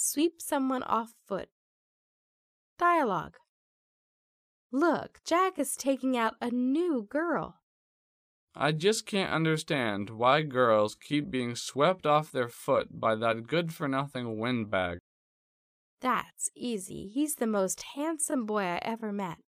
Sweep someone off foot. Dialogue. Look, Jack is taking out a new girl. I just can't understand why girls keep being swept off their foot by that good-for-nothing windbag. That's easy. He's the most handsome boy I ever met.